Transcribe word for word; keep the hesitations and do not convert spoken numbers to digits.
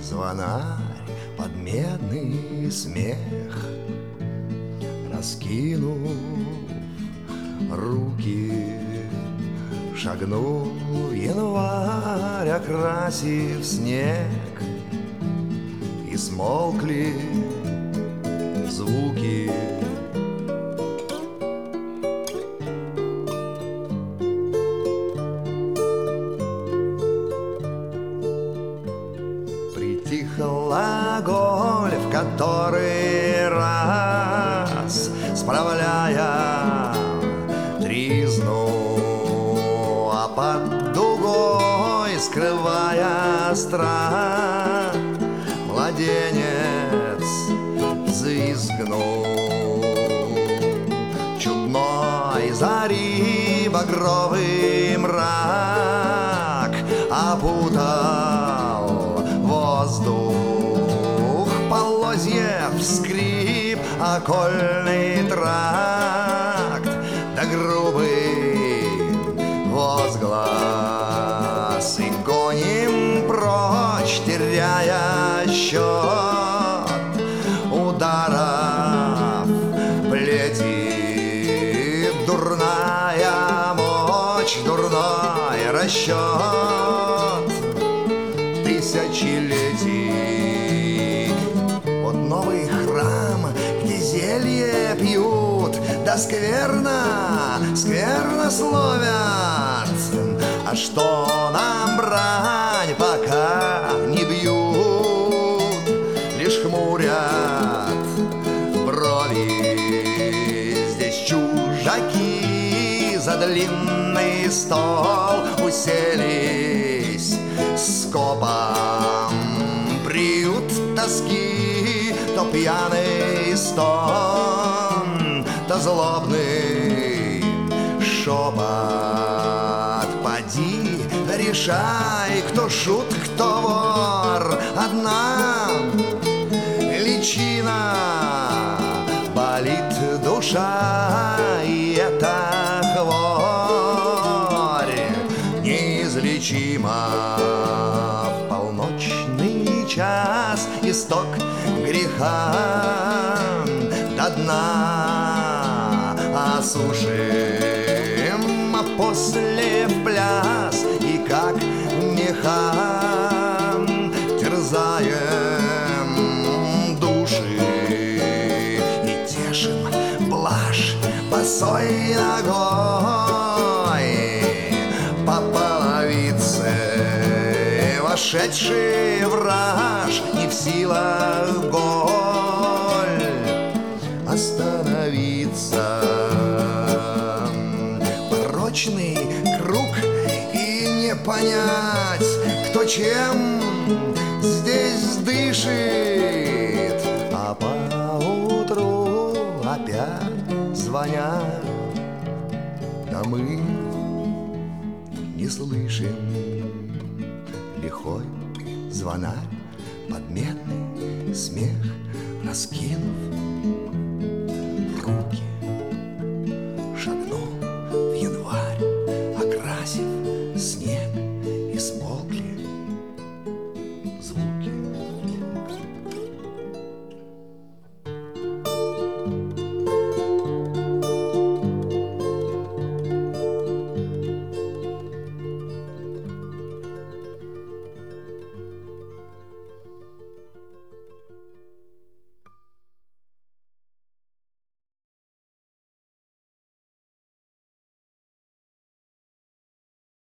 звонарь под медный смех, раскинув руки, шагнул январь, окрасив снег, и смолкли звуки. Притихла голь в который раз, справляя тризну, а под дугой, скрывая страх, младенец взвизгнул. Чудной зари багровый мрак опутал воздух, полозьев скрип, окольный тракт, да грубый возглас, и гоним прочь, теряя счет ударов плети. Дурная мощь, дурной расчет тысячелетий. Вот новый храм, где зелье пьют, да скверно, скверно словят. А что нам брань, пока не бьют, лишь хмурят брови. Здесь чужаки за длинный стол уселись скопом. Приют тоски, то пьяный стон, то злобный шепот. Поди, решай, кто шут, кто вор. Одна личина, болит душа, и эта хворь неизлечима. В полночный час исток греха до дна осушим, а после в пляс и как меха терзаем души и тешим блажь босой ногой по половице. Вошедший враж не в силах голь остановиться. Порочный круг, и не понять, кто чем здесь дышит. А поутру опять звонят, да мы не слышим. Лихой звонарь под медный смех, раскинув руки.